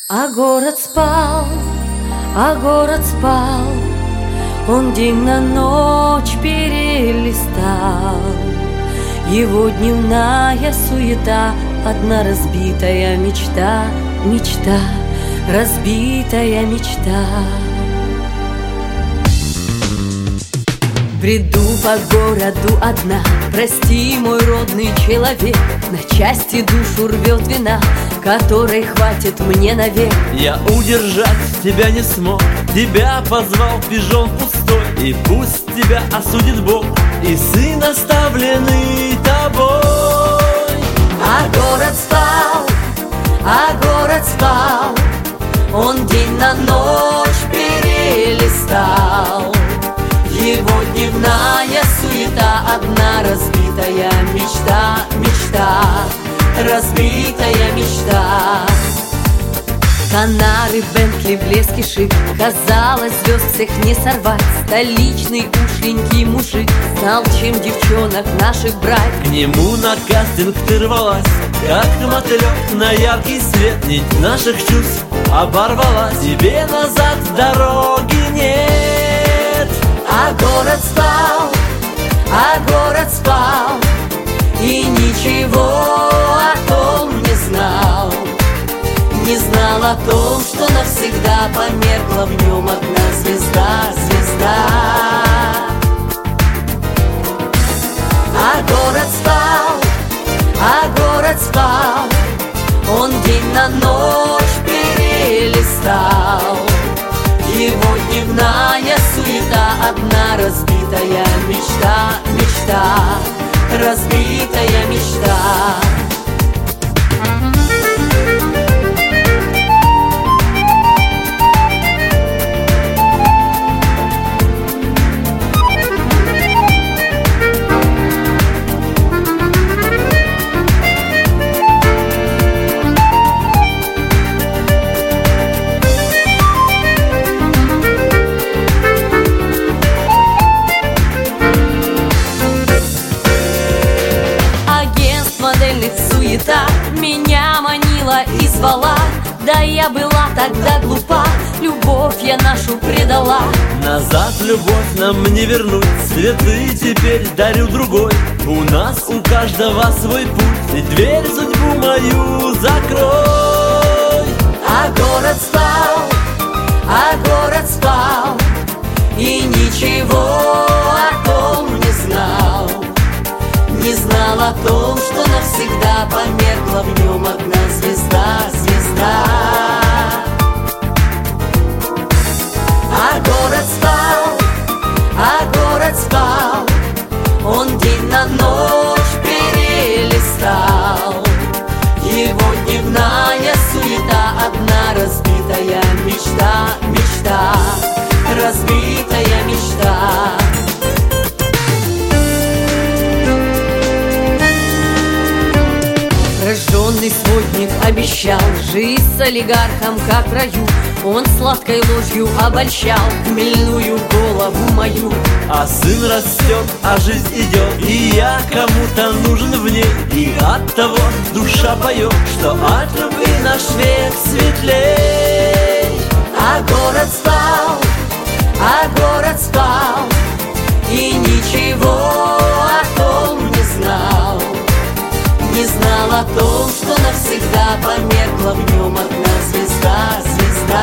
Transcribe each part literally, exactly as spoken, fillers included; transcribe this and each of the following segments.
А город спал, а город спал, он день на ночь перелистал. Его дневная суета, одна разбитая мечта, мечта, разбитая мечта. Бреду по городу одна, прости, мой родный человек, на части душу рвет вина, которой хватит мне навек. Я удержать тебя не смог, тебя позвал пижон пустой, и пусть тебя осудит Бог и сын, оставленный тобой. А город спал, а город спал, он день на ночь перелистал. Его дневная суета, одна разбитая мечта, мечта, разбитая мечта. Канары, Бентли, блески шик, казалось, звезд всех не сорвать. Столичный ушленький мужик знал, чем девчонок наших брать. К нему на кастинг ты рвалась, как мотылек на яркий свет. Нить наших чувств оборвалась, тебе назад дороги нет. А город спал, а город спал, и ничего о том не знал. Не знал о том, что навсегда померкла в нем одна звезда, звезда. А город спал, а город спал, он день на ночь перелистал. Его дневная суета, одна разбитая мечта, мечта, разбитая мечта. Суета меня манила и звала, да я была тогда глупа, любовь я нашу предала. Назад любовь нам не вернуть, цветы теперь дарю другой. У нас у каждого свой путь, и дверь судьбу мою закрой. А город спал, а город спал, и ничего о том не знал. Не знал о том, что навсегда померкла в нем одна звезда, звезда. А город спал, а город спал, он день на ночь перелистал. Его дневная суета, одна разбитая мечта, мечта, разбитая мечта. Рожденный сводник обещал жизнь с олигархом, как в раю. Он сладкой ложью обольщал хмельную голову мою. А сын растет, а жизнь идет, и я кому-то нужен в ней. И от того душа поет, что от любви наш век светлей. А город спал, а город спал, и ничего о том не знал. Не знал о том, что навсегда померкла в нем одна звезда, звезда.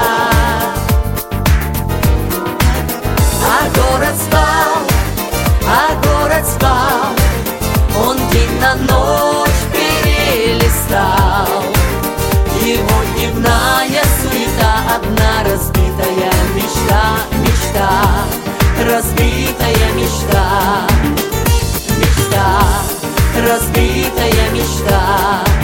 А город спал, а город спал, он день на ночь перелистал. Его дневная суета, одна разбитая мечта, мечта, разбитая мечта, мечта, разбитая мечта.